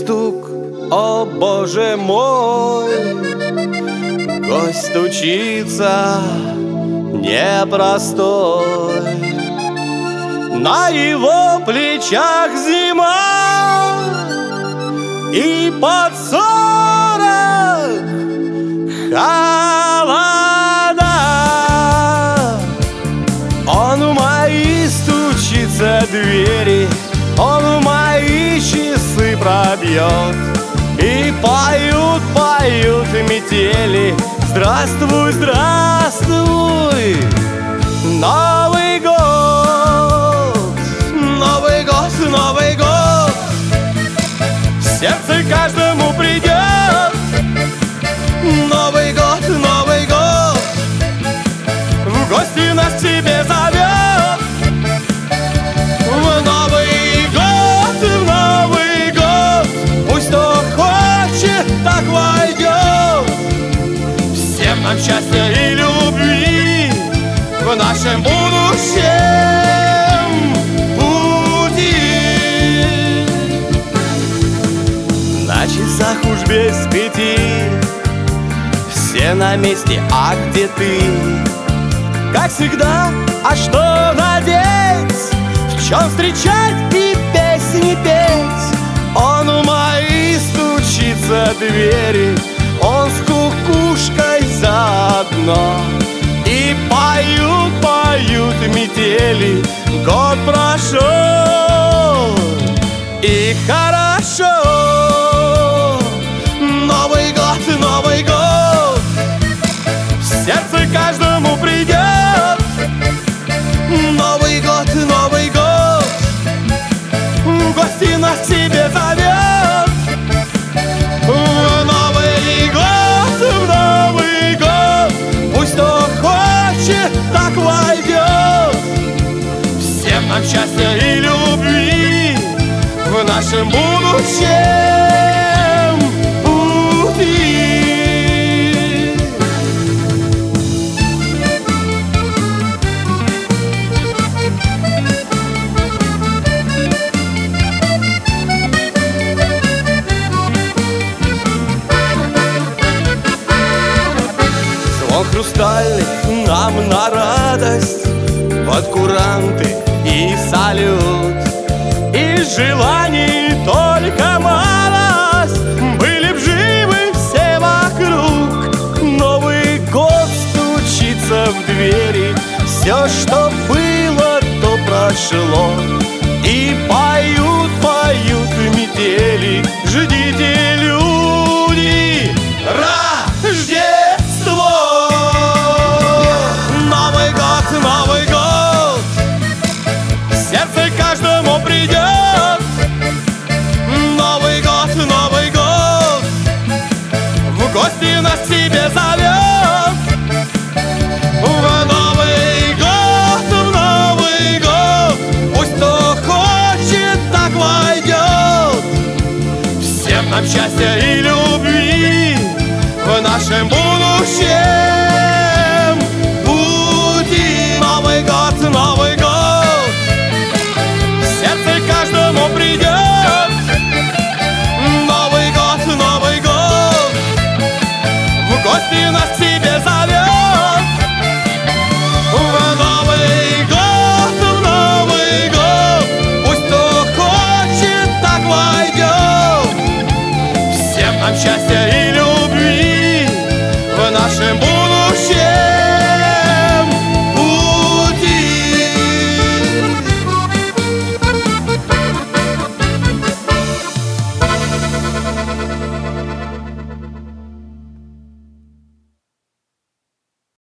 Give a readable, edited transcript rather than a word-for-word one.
стук, о боже мой, гость стучится непростой. На его плечах зима и под 40 холода. Он в мои стучится двери, он в мои часы пробьет. И поют, поют метели: здравствуй, здравствуй, Новый год, Новый год, Новый год. В сердце каждому придет Новый год, Новый год. В гости нас к себе зовет в Новый год, в Новый год. Пусть кто хочет, так войдет. Всем нам счастья и любви в нашем будущем пути. На часах уж без 5, все на месте, а где ты? Как всегда, а что надеть? В чем встречать и песни петь? Он в мои стучится двери, он с кукушкой заодно. И поют, поют метели: год прошел, и хорошо. Новый год, Новый год. В сердце каждому придет Новый год, Новый год. В гости нас к себе зовет в Новый год, в Новый год. Пусть кто хочет, так войдет. Всем нам счастья и любви в нашем будущем пути. Звон хрустальный нам на радость, под куранты и салют. И желаний только малость, были б живы все вокруг. Новый год стучится в двери, все, что было, то прошло. И поют, поют метели: ждите, люди, Рождество. Новый год, Новый год. В сердце каждому придет Новый год, Новый год. В гости нас к себе зовет в Новый год, в Новый год. Пусть кто хочет, так войдет. Всем нам счастья и любви в нашем будущем пути. Новый год, Новый год. В сердце каждому придет Новый год, Новый год. В гости нас к себе зовет в Новый год, в Новый год. Пусть кто хочет, так войдет. Всем нам счастья